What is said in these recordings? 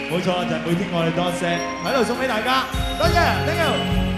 冇錯，就係每天愛你多些，喺度送俾大家，多謝 ，thank you。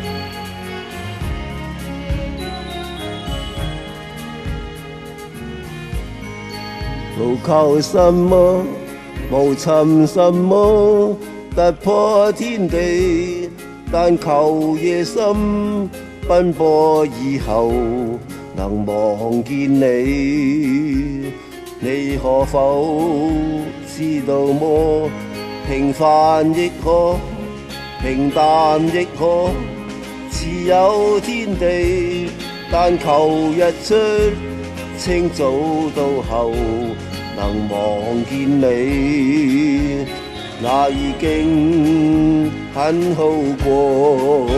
無求什麼，無尋什麼，突破天地，但求夜深奔波以後能望見你。你可否知道麼？平凡亦可，平淡亦可，自有天地，但求日出清早到後能望見你，那已經很好過。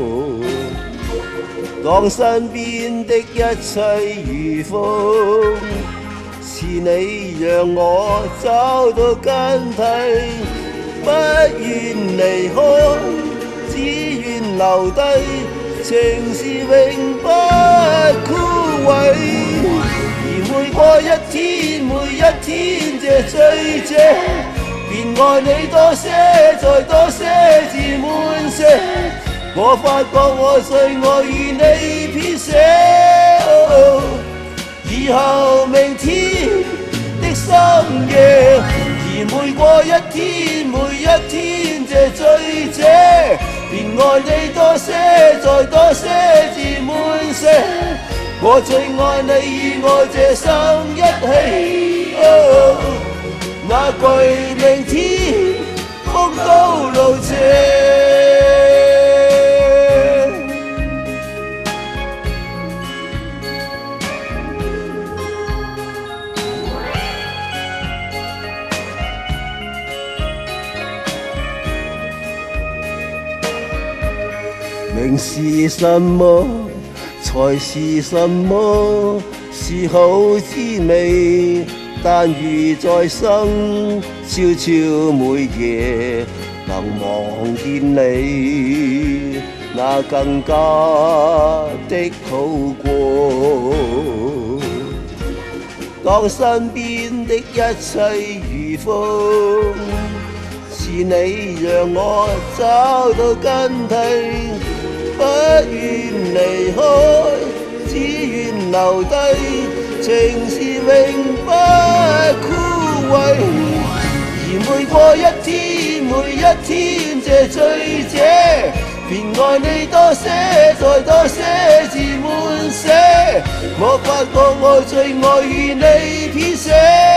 當身邊的一切如風，是你讓我找到根蒂，不願離開，只願留低，情是永不枯萎。每過一天，每一天這醉者，便愛你多些，再多些至滿瀉。我發覺我最愛與你編寫，以後明天的深夜，而每過一天，每一天這醉者，便愛你多些，再多些至滿瀉。我最愛你與我這生一起，那句明天風高路斜。名是什麼？才是什麼？是好滋味，但如再生，悄悄每夜能望見你，那更加的好過。當身邊的一切如風，是你讓我找到根蒂。不願離開，只願留低，情是永不枯萎。而每過一天，每一天這醉者，便愛你多些，再多些至滿瀉。我發覺我最愛與你編寫，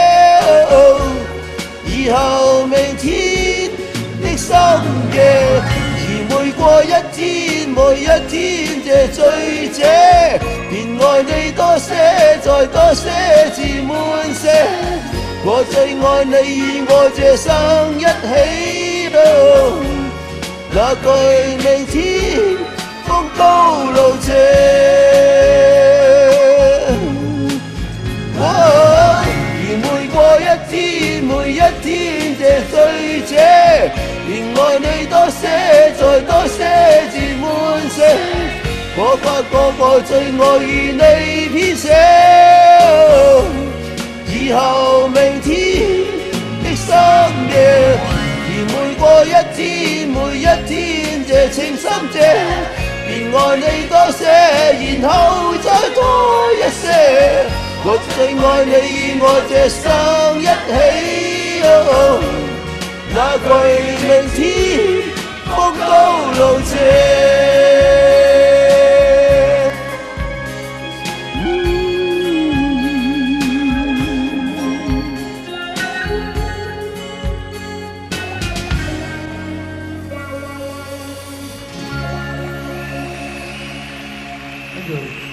以後明天的深夜。每過一天，每一天這醉者，便愛你多些，再多些至滿瀉。我最愛你與我這生一起，那句明天風高路斜。而每過一天，每一天這醉者，便愛你多些，再多些至滿瀉。我發覺我最愛與你編寫，以後明天的深夜。而每過一天，每一天這情深者，便愛你多些，然後再多一些。我最愛你與我這生一起，那句明天風高路斜。 Thank you。